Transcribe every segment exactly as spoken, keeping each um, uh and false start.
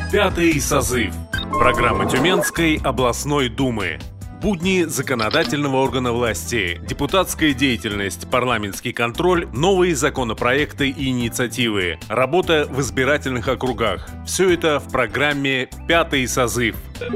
Пятый созыв. Программа Тюменской областной думы. Будни законодательного органа власти, депутатская деятельность, парламентский контроль, новые законопроекты и инициативы, работа в избирательных округах. Все это в программе «Пятый созыв».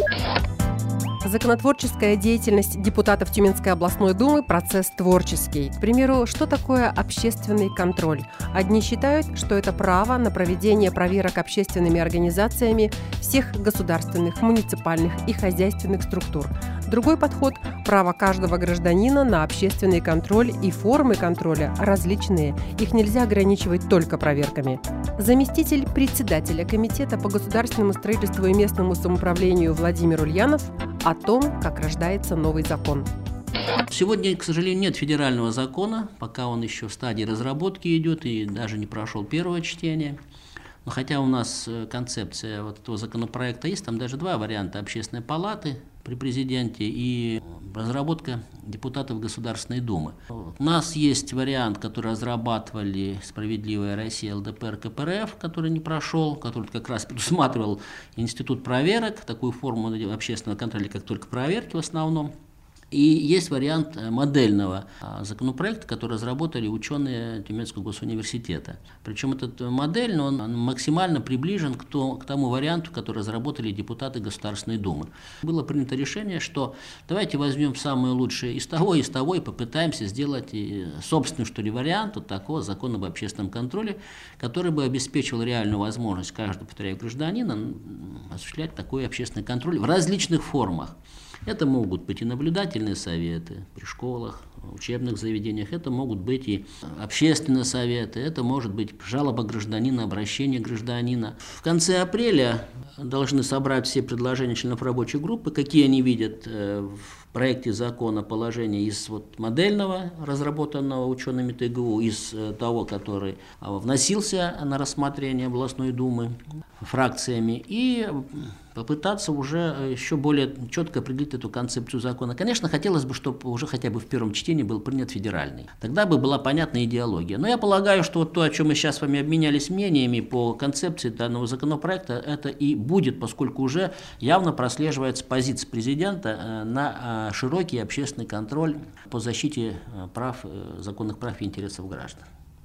Законотворческая деятельность депутатов Тюменской областной думы – процесс творческий. К примеру, что такое общественный контроль? Одни считают, что это право на проведение проверок общественными организациями всех государственных, муниципальных и хозяйственных структур. Другой подход – право каждого гражданина на общественный контроль, и формы контроля различные. Их нельзя ограничивать только проверками. Заместитель председателя Комитета по государственному строительству и местному самоуправлению Владимир Ульянов о том, как рождается новый закон. Сегодня, к сожалению, нет федерального закона, пока он еще в стадии разработки идет и даже не прошел первое чтение. Но хотя у нас концепция вот этого законопроекта есть, там даже два варианта: общественной палаты при президенте и разработка депутатов Государственной Думы. У нас есть вариант, который разрабатывали «Справедливая Россия», эл дэ пэ эр, ка пэ эр эф, который не прошел, который как раз предусматривал институт проверок, такую форму общественного контроля, как только проверки в основном. И есть вариант модельного законопроекта, который разработали ученые Тюменского госуниверситета. Причем этот модельный, он максимально приближен к тому варианту, который разработали депутаты Государственной Думы. Было принято решение, что давайте возьмем самое лучшее из того, из того и попытаемся сделать собственный, что ли, вариант вот такого закона об общественном контроле, который бы обеспечивал реальную возможность каждого, повторяю, гражданина осуществлять такой общественный контроль в различных формах. Это могут быть и наблюдательные советы при школах, учебных заведениях, это могут быть и общественные советы, это может быть жалоба гражданина, обращение гражданина. В конце апреля должны собрать все предложения членов рабочей группы, какие они видят в проекте закона положения из вот модельного, разработанного учеными тэ гэ у, из того, который вносился на рассмотрение областной думы фракциями, и попытаться уже еще более четко определить эту концепцию закона. Конечно, хотелось бы, чтобы уже хотя бы в первом чтении был принят федеральный. Тогда бы была понятна идеология. Но я полагаю, что вот то, о чем мы сейчас с вами обменялись мнениями по концепции данного законопроекта, это и будет, поскольку уже явно прослеживается позиция президента на широкий общественный контроль по защите прав, законных прав и интересов граждан.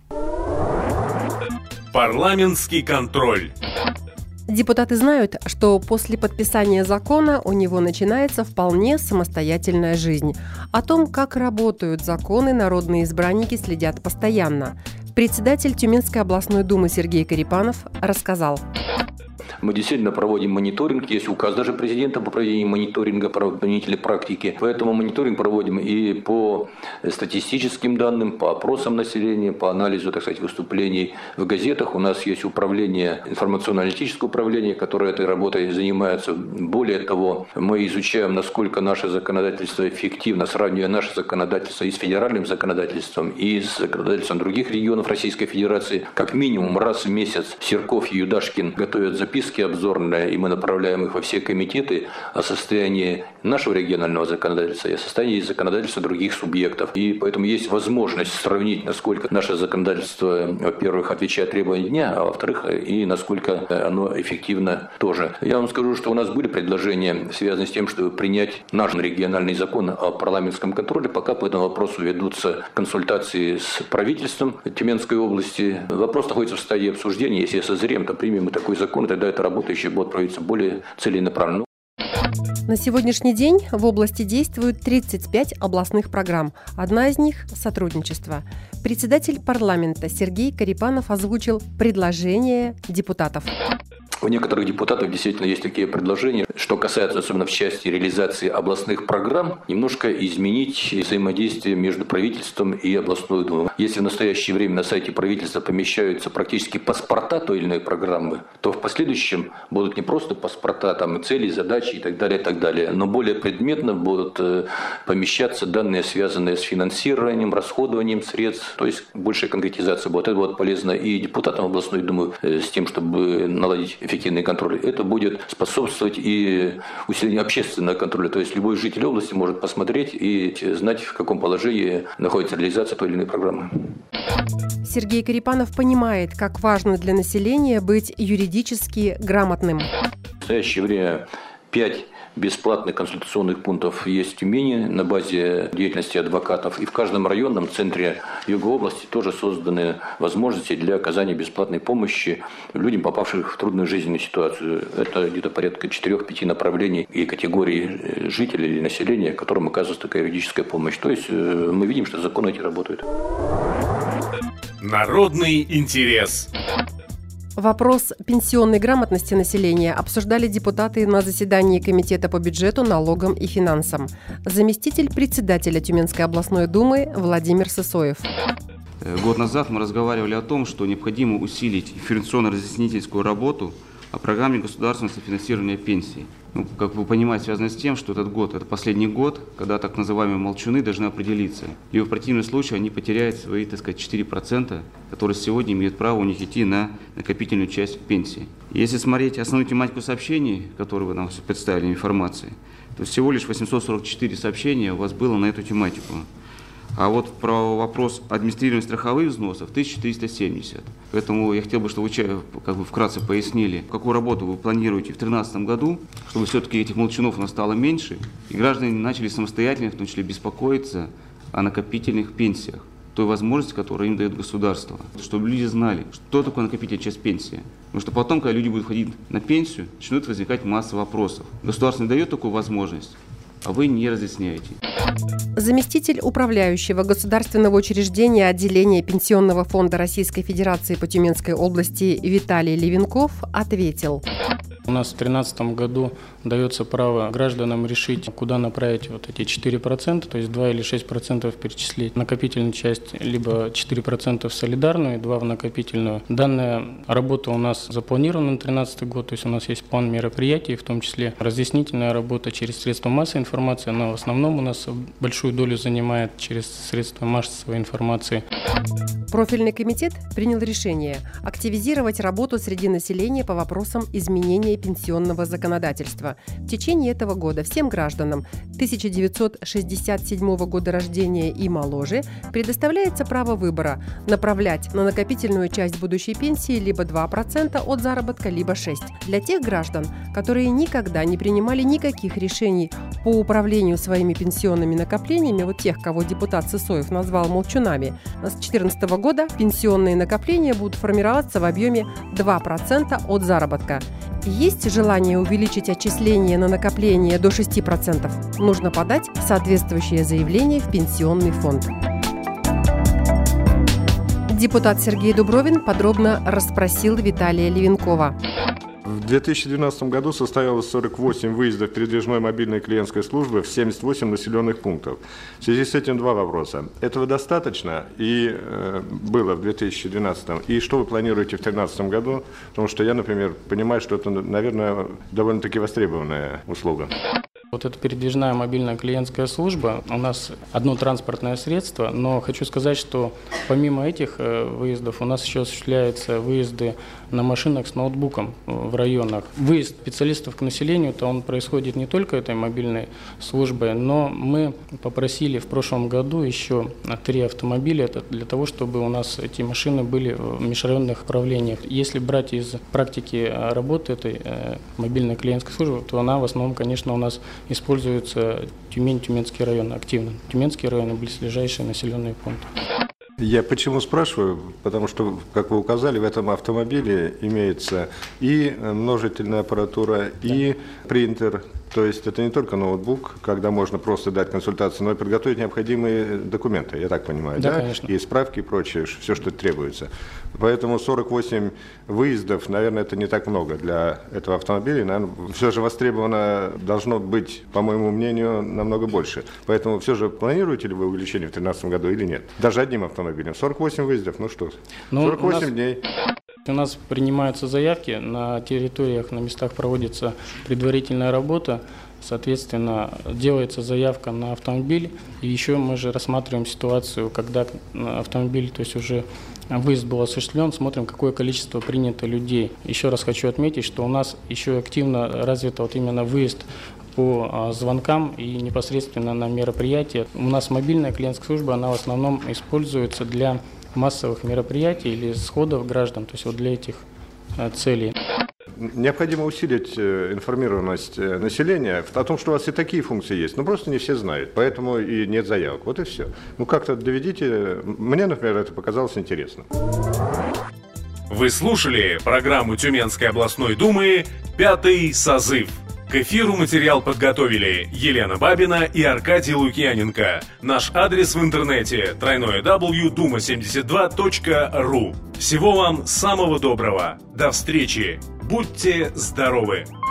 Парламентский контроль. Депутаты знают, что после подписания закона у него начинается вполне самостоятельная жизнь. О том, как работают законы, народные избранники следят постоянно. Председатель Тюменской областной думы Сергей Карипанов рассказал. Мы действительно проводим мониторинг, есть указ даже президента по проведению мониторинга правоохранительной практики. Поэтому мониторинг проводим и по статистическим данным, по опросам населения, по анализу, так сказать, выступлений в газетах. У нас есть управление, информационно-аналитическое управление, которое этой работой занимается. Более того, мы изучаем, насколько наше законодательство эффективно, сравнивая наше законодательство и с федеральным законодательством, и с законодательством других регионов Российской Федерации. Как минимум раз в месяц Серков и Юдашкин готовят записки обзорные, и мы направляем их во все комитеты о состоянии нашего регионального законодательства и о состоянии законодательства других субъектов. И поэтому есть возможность сравнить, насколько наше законодательство, во-первых, отвечает требованиям дня, а во-вторых, и насколько оно эффективно тоже. Я вам скажу, что у нас были предложения, связанные с тем, чтобы принять наш региональный закон о парламентском контроле. Пока по этому вопросу ведутся консультации с правительством Тюменской области. Вопрос находится в стадии обсуждения. Если созреем, то примем мы такой закон, и тогда эта работа еще будет проводиться более целенаправленно. На сегодняшний день в области действуют тридцать пять областных программ. Одна из них – сотрудничество. Председатель парламента Сергей Карипанов озвучил предложения депутатов. У некоторых депутатов действительно есть такие предложения, что касается особенно в части реализации областных программ, немножко изменить взаимодействие между правительством и областной думой. Если в настоящее время на сайте правительства помещаются практически паспорта той или иной программы, то в последующем будут не просто паспорта, там и цели, задачи и так далее, и так далее, но более предметно будут помещаться данные, связанные с финансированием, расходованием средств, то есть большая конкретизация будет. Это будет полезно и депутатам областной думы с тем, чтобы наладить эффективный контроль. Это будет способствовать и усилению общественного контроля. То есть любой житель области может посмотреть и знать, в каком положении находится реализация той или иной программы. Сергей Карипанов понимает, как важно для населения быть юридически грамотным. настоящее время пять бесплатных консультационных пунктов есть в Тюмени на базе деятельности адвокатов. И в каждом районном центре Юга области тоже созданы возможности для оказания бесплатной помощи людям, попавшим в трудную жизненную ситуацию. Это где-то порядка четырех-пяти направлений и категорий жителей или населения, которым оказывается такая юридическая помощь. То есть мы видим, что законы эти работают. Народный интерес. Вопрос пенсионной грамотности населения обсуждали депутаты на заседании Комитета по бюджету, налогам и финансам. Заместитель председателя Тюменской областной думы Владимир Сысоев. Год назад мы разговаривали о том, что необходимо усилить информационно-разъяснительскую работу о программе государственного софинансирования пенсий. Ну, как вы понимаете, связано с тем, что этот год – это последний год, когда так называемые молчуны должны определиться. Либо в противном случае они потеряют свои, так сказать, четыре процента, которые сегодня имеют право у них идти на накопительную часть пенсии. Если смотреть основную тематику сообщений, которые вы нам представили информации, то всего лишь восемьсот сорок четыре сообщения у вас было на эту тематику. А вот про вопрос администрирования страховых взносов тысяча триста семьдесят. Поэтому я хотел бы, чтобы вы как бы вкратце пояснили, какую работу вы планируете в две тысячи тринадцатом году, чтобы все-таки этих молчунов у нас стало меньше, и граждане начали самостоятельно, в том числе, беспокоиться о накопительных пенсиях, той возможности, которую им дает государство. Чтобы люди знали, что такое накопительная часть пенсии. Потому что потом, когда люди будут ходить на пенсию, начнут возникать масса вопросов. Государство не дает такую возможность, а вы не разъясняете. Заместитель управляющего государственного учреждения отделения Пенсионного фонда Российской Федерации по Тюменской области Виталий Левенков ответил. У нас в две тысячи тринадцатом году дается право гражданам решить, куда направить вот эти четыре процента, то есть два или шесть процентов перечислить в накопительную часть, либо четыре процента в солидарную, два в накопительную. Данная работа у нас запланирована на две тысячи тринадцатый год, то есть у нас есть план мероприятий, в том числе разъяснительная работа через средства массовой информации, она в основном у нас большую долю занимает через средства массовой информации. Профильный комитет принял решение активизировать работу среди населения по вопросам изменения пенсионного законодательства. В течение этого года всем гражданам тысяча девятьсот шестьдесят седьмого года рождения и моложе предоставляется право выбора – направлять на накопительную часть будущей пенсии либо два процента от заработка, либо шесть процентов. Для тех граждан, которые никогда не принимали никаких решений по управлению своими пенсионными накоплениями, вот тех, кого депутат Сысоев назвал молчунами, с две тысячи четырнадцатого года пенсионные накопления будут формироваться в объеме два процента от заработка. Есть желание увеличить отчисления на накопление до шести процентов? Нужно подать соответствующее заявление в пенсионный фонд. Депутат Сергей Дубровин подробно расспросил Виталия Левенкова. В две тысячи двенадцатом году состоялось сорок восемь выездов передвижной мобильной клиентской службы в семьдесят восемь населенных пунктов. В связи с этим два вопроса. Этого достаточно и э, было в две тысячи двенадцатом? И что вы планируете в две тысячи тринадцатом году? Потому что я, например, понимаю, что это, наверное, довольно-таки востребованная услуга. Вот эта передвижная мобильная клиентская служба, у нас одно транспортное средство, но хочу сказать, что помимо этих выездов у нас еще осуществляются выезды на машинах с ноутбуком в районах. Выезд специалистов к населению, то он происходит не только этой мобильной службой, но мы попросили в прошлом году еще три автомобиля, это для того, чтобы у нас эти машины были в межрайонных управлениях. Если брать из практики работы этой мобильной клиентской службы, то она в основном, конечно, у нас используется Тюмень, Тюменский район активно. Тюменский район и близлежащие населенные пункты. Я почему спрашиваю? Потому что, как вы указали, в этом автомобиле имеется и множительная аппаратура, и принтер. То есть это не только ноутбук, когда можно просто дать консультацию, но и подготовить необходимые документы, я так понимаю, да? Да, конечно. И справки и прочее, все, что требуется. Поэтому сорок восемь выездов, наверное, это не так много для этого автомобиля. Наверное, все же востребовано должно быть, по моему мнению, намного больше. Поэтому все же планируете ли вы увеличение в две тысячи тринадцатом году или нет? Даже одним автомобилем. сорок восемь выездов, ну что, ну, сорок восемь нас... дней. У нас принимаются заявки, на территориях, на местах проводится предварительная работа, соответственно, делается заявка на автомобиль, и еще мы же рассматриваем ситуацию, когда автомобиль, то есть уже выезд был осуществлен, смотрим, какое количество принято людей. Еще раз хочу отметить, что у нас еще активно развито вот именно выезд по звонкам и непосредственно на мероприятия. У нас мобильная клиентская служба, она в основном используется для массовых мероприятий или сходов граждан, то есть вот для этих целей. Необходимо усилить информированность населения о том, что у вас и такие функции есть. Но просто не все знают, поэтому и нет заявок. Вот и все. Ну как-то доведите. Мне, например, это показалось интересным. Вы слушали программу Тюменской областной думы «Пятый созыв». К эфиру материал подготовили Елена Бабина и Аркадий Лукьяненко. Наш адрес в интернете дабл-ю дабл ю дабл ю точка дума семьдесят два точка ру. Всего вам самого доброго. До встречи. Будьте здоровы.